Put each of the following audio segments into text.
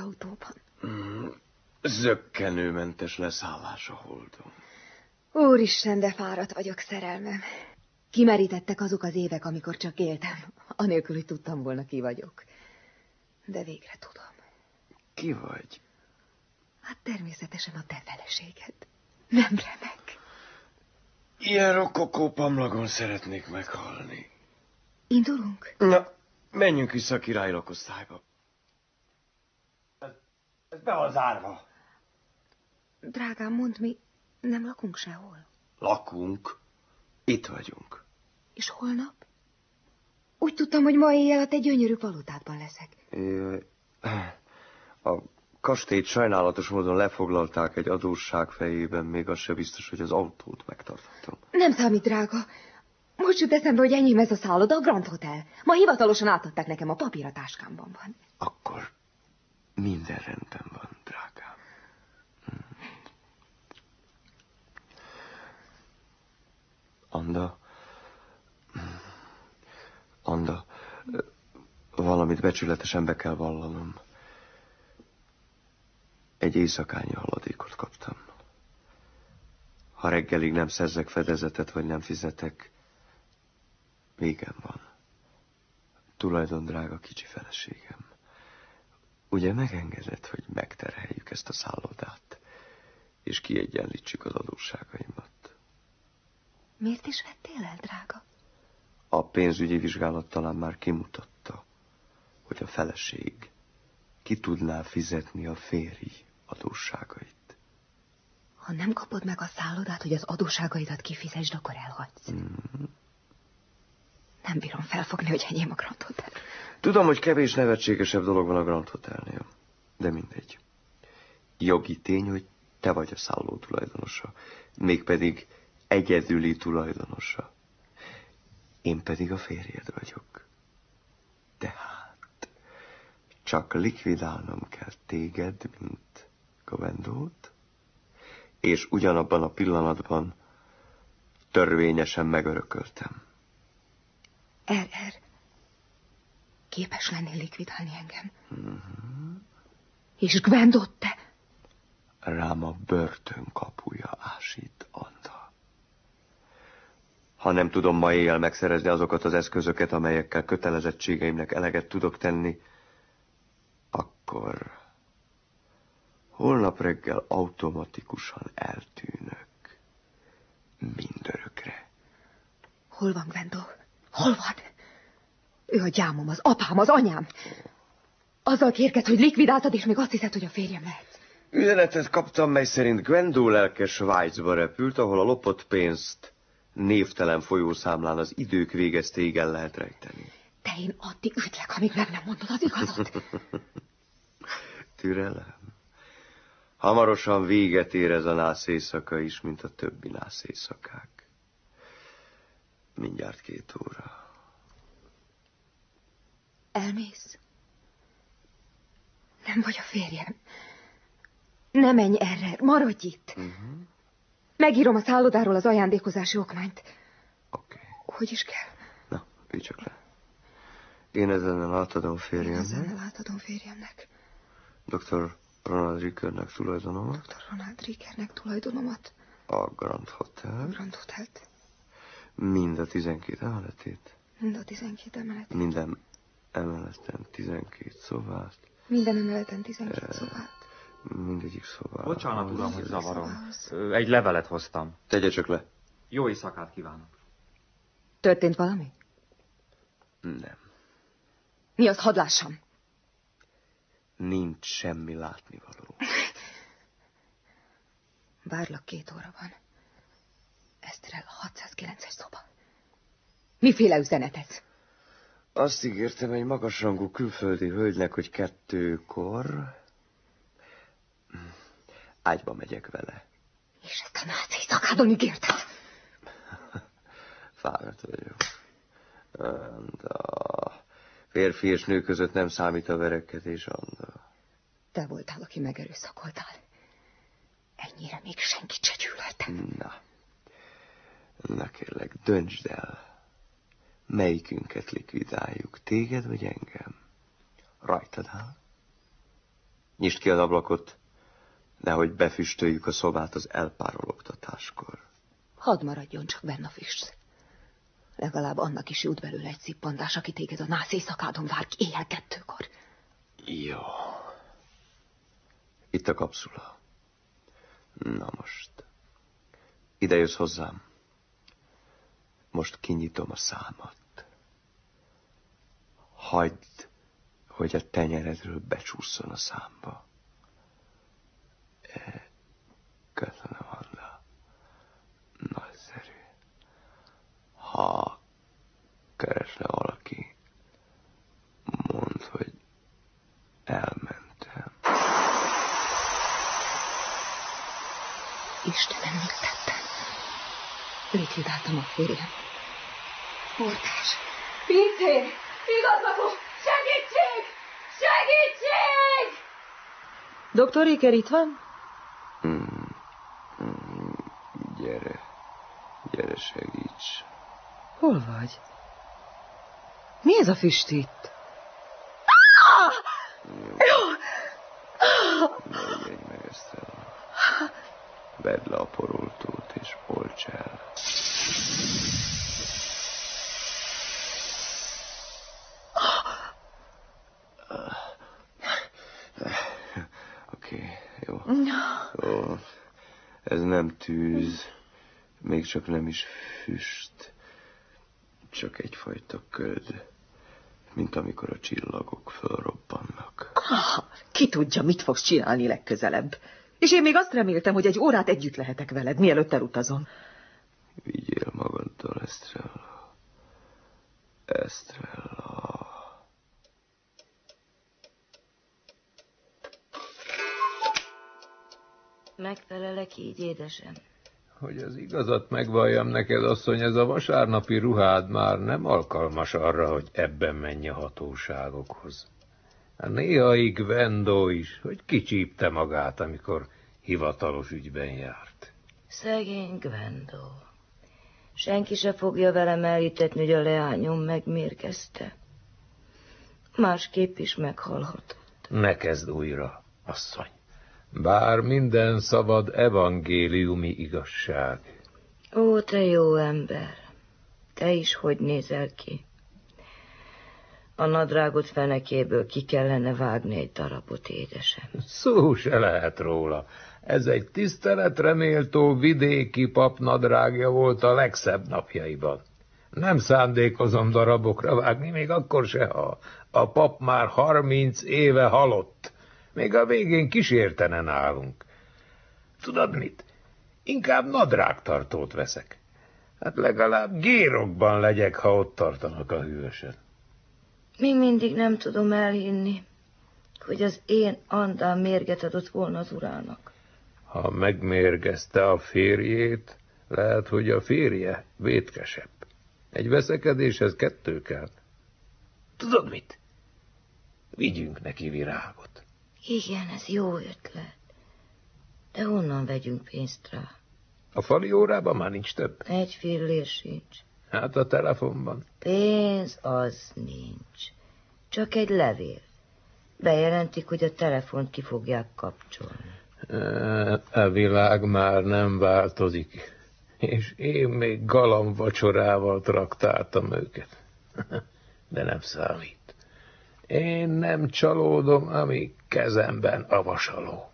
autóban. Zökkenőmentes leszállás a Holdon. Úristen, de fáradt vagyok, szerelmem. Kimerítettek azok az évek, amikor csak éltem, anélkül, hogy tudtam volna, ki vagyok. De végre tudom. Ki vagy? Hát természetesen a te feleséged. Nem remek. Ilyen rokokó pamlagon szeretnék meghalni. Indulunk? Na, menjünk vissza a király lakosztályba. Ez be van zárva. Drágám, mondd, mi nem lakunk sehol. Lakunk. Itt vagyunk. És holnap? Úgy tudtam, hogy ma éjjel a te gyönyörű palotádban leszek. A kastélyt sajnálatos módon lefoglalták egy adósság fejében, még az se biztos, hogy az autót megtarthatom. Nem számít, drága. Most jut eszembe, hogy enyém ez a szálloda, a Grand Hotel. Ma hivatalosan átadták nekem, a papír a táskámban van. Akkor minden rendben van, drágám. Anda, valamit becsületesen be kell vallanom. Egy éjszakányi haladékot kaptam. Ha reggelig nem szerzek fedezetet, vagy nem fizetek, végem van. Tulajdon drága kicsi feleségem. Ugye megengedett, hogy megterheljük ezt a szállodát, és kiegyenlítsük az adósságaimat? Miért is vettél el, drága? A pénzügyi vizsgálat talán már kimutatta, hogy a feleség ki tudná fizetni a férj adósságait. Ha nem kapod meg a szállodát, hogy az adósságaidat kifizesd, akkor elhagysz. Nem bírom felfogni, hogy enyém a Grand Hotel. Tudom, hogy kevés nevetségesebb dolog van a Grand Hotelnél, de mindegy. Jogi tény, hogy te vagy a szálló tulajdonosa, mégpedig egyedüli tulajdonosa. Én pedig a férjed vagyok. Tehát csak likvidálnom kell téged, mint Govendót, és ugyanabban a pillanatban törvényesen megörököltem. Képes lennél likvidálni engem? És Gwendot te? Rám a börtön kapuja ásít, Anda. Ha nem tudom ma éjjel megszerezni azokat az eszközöket, amelyekkel kötelezettségeimnek eleget tudok tenni, akkor holnap reggel automatikusan eltűnök. Mindörökre. Hol van Gwendo? Hol van? Ő a gyámom, az apám, az anyám. Azzal kérkedsz, hogy likvidáltad, és még azt hiszed, hogy a férjem lehetsz. Üzenetet kaptam, mely szerint Gwendó lelke Svájcba repült, ahol a lopott pénzt névtelen folyószámlán az idők végeztéig el lehet rejteni. De én addig ütlek, amíg meg nem mondod az igazat. Türelem. Hamarosan véget ér ez a nász éjszaka is, mint a többi nász éjszakák. Mindjárt 2 óra. Elmész? Nem vagy a férjem. Ne menj erre, maradj itt. Megírom a szállodáról az ajándékozási okmányt. Oké. Hogy is kell? Na, ülj csak le. Én ezennel átadom férjemnek. Dr. Ronald Rickernek tulajdonomat. Dr. Ronald Rickernek tulajdonomat. A Grand Hotel. Grand Hotelt. Mind a 12 emeletét. Mind a 12 emeletét. Minden emeleten 12 szobát. Minden emeleten 12 szobát. Mindegyik szobát. Bocsánat, uram, hogy zavarom. Egy levelet hoztam. Tegye csak le. Jó éjszakát kívánok. Történt valami? Nem. Mi az, hadd lássam? Nincs semmi látnivaló. Várlak 2 óra van. Eszterel, a 609-es szoba. Miféle üzenet ez? Azt ígértem egy magasrangú külföldi hölgynek, hogy 2-kor ágyba megyek vele. És ezt a náci szakádon ígérted? Fáradt vagyok. Anda. Férfi és nő között nem számít a verekedés, Anda. Te voltál, aki megerőszakoltál. Ennyire még senkit se gyűlöltem. Na kérlek, döntsd el. Melyikünket likvidáljuk, téged vagy engem? Rajtad áll. Nyisd ki az ablakot, nehogy befüstöljük a szobát az elpárologtatáskor. Hadd maradjon csak benne a füst. Legalább annak is jut belőle egy szippantás, aki téged a nász éjszakádon vár ki éjjel 2-kor. Jó. Itt a kapszula. Na most. Ide jössz hozzám. Most kinyitom a számat. Hagyd, hogy a tenyeredről becsúszson a számba. Köszönöm, Anna. Nagyszerű. Ha keresne valaki, mondd, hogy elmentem. Istenem, mit tettem? Likvidáltam a férjem. Portás! Pincér! Igazgató! Segítség! Segítség! Doktor Iker itt van? Gyere, segíts. Hol vagy? Mi ez a füst itt? Ne ügyelj meg, Estrella. Vedd le a poroltót és olts el. Oké, jó. Ez nem tűz, még csak nem is füst, csak egyfajta köd, mint amikor a csillagok fölrobbannak. Ki tudja, mit fogsz csinálni legközelebb. És én még azt reméltem, hogy egy órát együtt lehetek veled, mielőtt elutazom. Vigyél magaddal, Estrella. Estrella. Megfelelek így, édesem? Hogy az igazat megvalljam neked, asszony, ez a vasárnapi ruhád már nem alkalmas arra, hogy ebben menj a hatóságokhoz. Néha Gwendo is, hogy kicsípte magát, amikor hivatalos ügyben járt. Szegény Gwendo. Senki se fogja velem elhitetni, hogy a leányom megmérgezte. Másképp is meghalhatott. Ne kezd újra, asszony. Bár minden szabad evangéliumi igazság. Ó, te jó ember, te is hogy nézel ki? A nadrágot fenekéből ki kellene vágni egy darabot, édesem. Szó se lehet róla. Ez egy tiszteletre méltó vidéki pap nadrágja volt a legszebb napjaiban. Nem szándékozom darabokra vágni, még akkor se, ha a pap már 30 éve halott. Még a végén kísértene nálunk. Tudod mit? Inkább nadrágtartót veszek. Hát legalább gérokban legyek, ha ott tartanak a hűvösen. Még mindig nem tudom elhinni, hogy az én Andám mérget adott volna az urának. Ha megmérgezte a férjét, lehet, hogy a férje vétkesebb. Egy veszekedéshez 2 kell. Tudod mit? Vigyünk neki virágot. Igen, ez jó ötlet. De honnan vegyünk pénzt rá? A fali órában már nincs több. 1 fillér sincs. Hát a telefonban. Pénz az nincs. Csak egy levél. Bejelentik, hogy a telefont ki fogják kapcsolni. A világ már nem változik. És én még galambvacsorával traktáltam őket. De nem számít. Én nem csalódom, amíg kezemben a vasaló.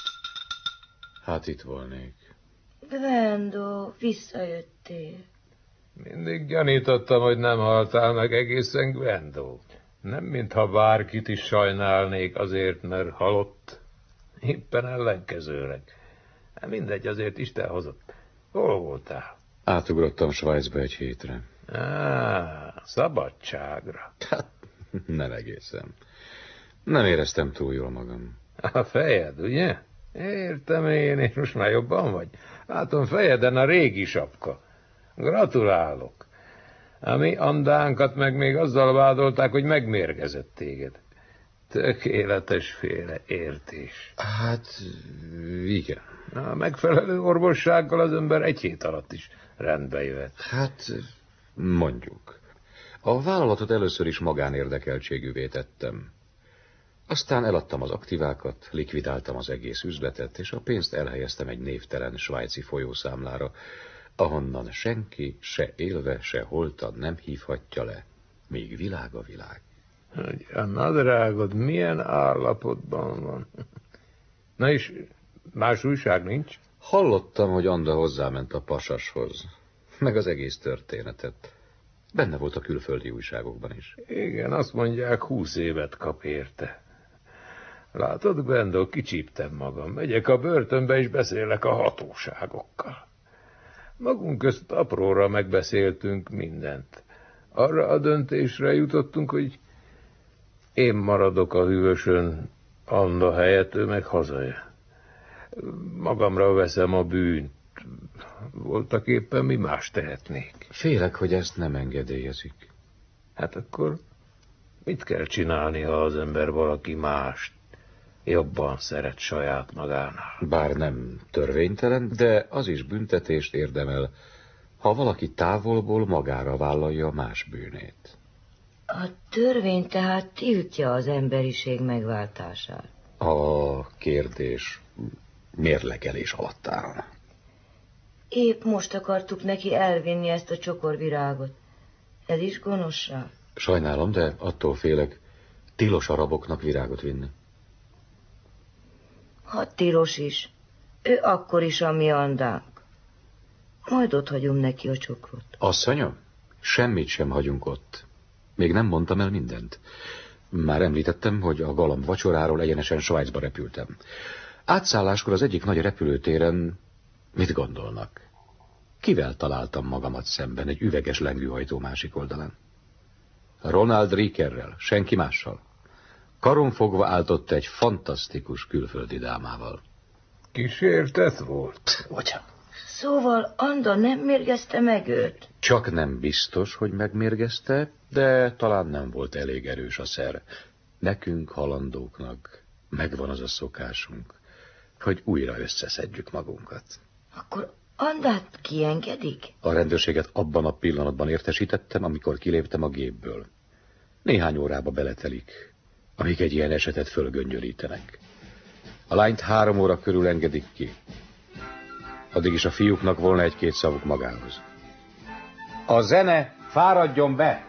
Hát itt volnék. Gwendo, visszajöttél. Mindig gyanítottam, hogy nem haltál meg egészen, Gwendo. Nem mintha bárkit is sajnálnék azért, mert halott. Éppen ellenkezőleg. Mindegy, azért Isten hozott. Hol voltál? Átugrottam Svájcba egy hétre. Szabadságra. Hát, nem egészen. Nem éreztem túl jól magam. A fejed, ugye? Értem én, és most már jobban vagy. Látom fejeden a régi sapka. Gratulálok. A mi Andánkat meg még azzal vádolták, hogy megmérgezett téged. Tökéletes féle értés. Hát, igen. A megfelelő orvossággal az ember 1 hét alatt is rendbe jöhet. Hát, mondjuk. A vállalatot először is magánérdekeltségűvé tettem. Aztán eladtam az aktívákat, likvidáltam az egész üzletet, és a pénzt elhelyeztem egy névtelen svájci folyószámlára, ahonnan senki, se élve, se holtan nem hívhatja le, még világ a világ. Hogy a nadrágod milyen állapotban van? Na és más újság nincs? Hallottam, hogy Anda hozzáment a pasashoz, meg az egész történetet. Benne volt a külföldi újságokban is. Igen, azt mondják, 20 évet kap érte. Látod, Gwendol, kicsíptem magam. Megyek a börtönbe, és beszélek a hatóságokkal. Magunk közt apróra megbeszéltünk mindent. Arra a döntésre jutottunk, hogy én maradok a hűvösön, Anna helyett, ő meg hazajön. Magamra veszem a bűnt. Voltak éppen mi más tehetnék? Félek, hogy ezt nem engedélyezik. Hát akkor mit kell csinálni, ha az ember valaki mást jobban szeret saját magánál? Bár nem törvénytelen, de az is büntetést érdemel, ha valaki távolból magára vállalja más bűnét. A törvény tehát tiltja az emberiség megváltását. A kérdés mérlegelés alatt áll. Épp most akartuk neki elvinni ezt a csokorvirágot. Ez is gonoszság. Sajnálom, de attól félek, tilos a raboknak virágot vinni. Ha tilos is, ő akkor is a mi Andánk. Majd ott hagyom neki a csokrot. Asszonyom, semmit sem hagyunk ott. Még nem mondtam el mindent. Már említettem, hogy a galamb vacsoráról egyenesen Svájcba repültem. Átszálláskor az egyik nagy repülőtéren mit gondolnak? Kivel találtam magamat szemben egy üveges lengőhajtó másik oldalán? Ronald Rickerrel, senki mással. Karon fogva áltott egy fantasztikus külföldi dámával. Kísértet volt? Ugyan. Szóval Anda nem mérgezte meg őt? Csak nem biztos, hogy megmérgezte, de talán nem volt elég erős a szer. Nekünk, halandóknak megvan az a szokásunk, hogy újra összeszedjük magunkat. Akkor Andát kiengedik? A rendőrséget abban a pillanatban értesítettem, amikor kiléptem a gépből. Néhány órába beletelik, amíg egy ilyen esetet fölgöngyölítenek. A lányt 3 óra körül engedik ki. Addig is a fiúknak volna egy-két szavuk magához. A zene fáradjon be!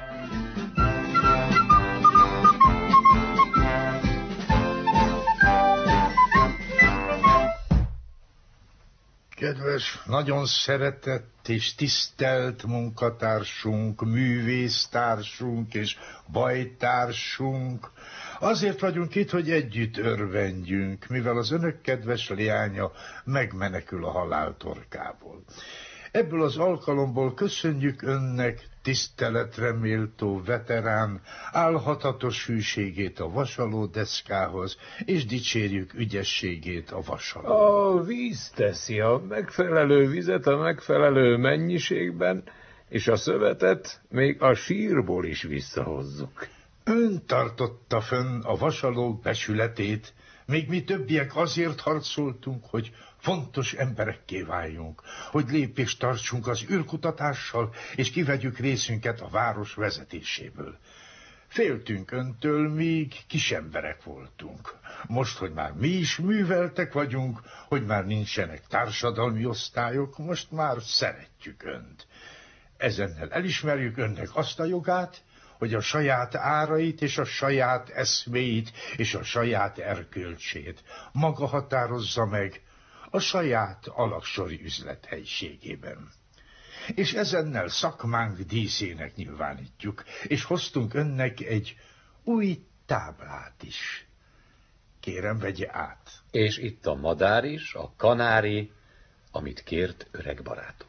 Kedves, nagyon szeretett és tisztelt munkatársunk, művésztársunk és bajtársunk, azért vagyunk itt, hogy együtt örvendjünk, mivel az önök kedves leánya megmenekül a halál torkából. Ebből az alkalomból köszönjük önnek tiszteletre méltó veterán, álhatatos hűségét a vasalódeszkához, és dicsérjük ügyességét a vasalóban. A víz teszi a megfelelő vizet a megfelelő mennyiségben, és a szövetet még a sírból is visszahozzuk. Ön tartotta fönn a vasalók becsületét, még mi többiek azért harcoltunk, hogy fontos emberekké váljunk, hogy lépést tartsunk az űrkutatással, és kivegyük részünket a város vezetéséből. Féltünk öntől, míg kisemberek voltunk. Most, hogy már mi is műveltek vagyunk, hogy már nincsenek társadalmi osztályok, most már szeretjük önt. Ezennel elismerjük önnek azt a jogát, hogy a saját árait és a saját eszméit és a saját erkölcsét maga határozza meg a saját alaksori üzlethelyiségében. És ezennel szakmánk díszének nyilvánítjuk, és hoztunk önnek egy új táblát is. Kérem, vegye át. És itt a madár is, a kanári, amit kért öreg barátom.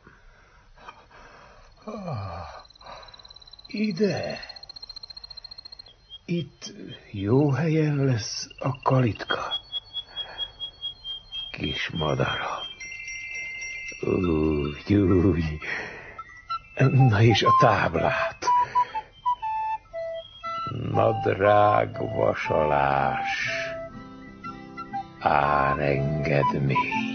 Ide. Itt jó helyen lesz a kalitka. Kis madaram. Úgy. Na és a táblát. Nadrág vasalás. Árengedmény.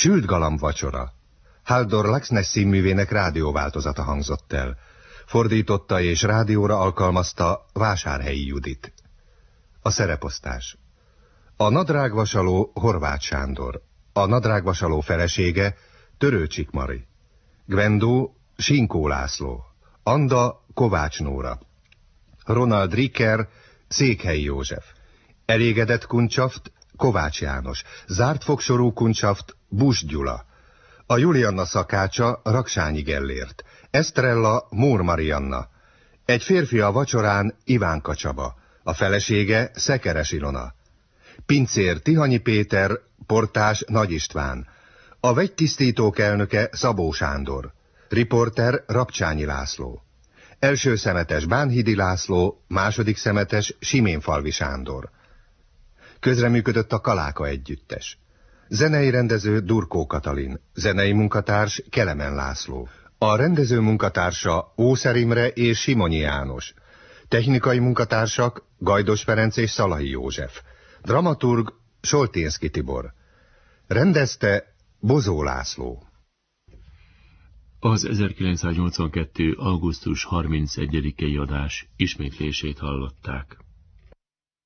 Sült galamb vacsora. Haldor Laxness színművének rádióváltozata hangzott el. Fordította és rádióra alkalmazta Vásárhelyi Judit. A szereposztás. A nadrágvasaló Horváth Sándor. A nadrágvasaló felesége Törőcsik Mari. Gwendó Sinkó László. Anda Kovács Nóra. Ronald Ricker Székhelyi József. Elégedett kuncsaft Kovács János. Zárt fogsorú kuncsaft Busch Gyula. A Julianna szakácsa Raksányi Gellért. Estrella Mór Marianna. Egy férfi a vacsorán Ivánka Csaba. A felesége Szekeres Ilona. Pincér Tihanyi Péter, portás Nagy István. A vegytisztítók elnöke Szabó Sándor. Riporter Rapcsányi László. Első szemetes Bánhidi László, második szemetes Siménfalvi Sándor. Közreműködött a Kaláka együttes. Zenei rendező Durkó Katalin, zenei munkatárs Kelemen László. A rendező munkatársa Ószer Imre és Simonyi János. Technikai munkatársak Gajdos Ferenc és Szalai József. Dramaturg Solténszky Tibor. Rendezte Bozó László. Az 1982. augusztus 31-i adás ismétlését hallották.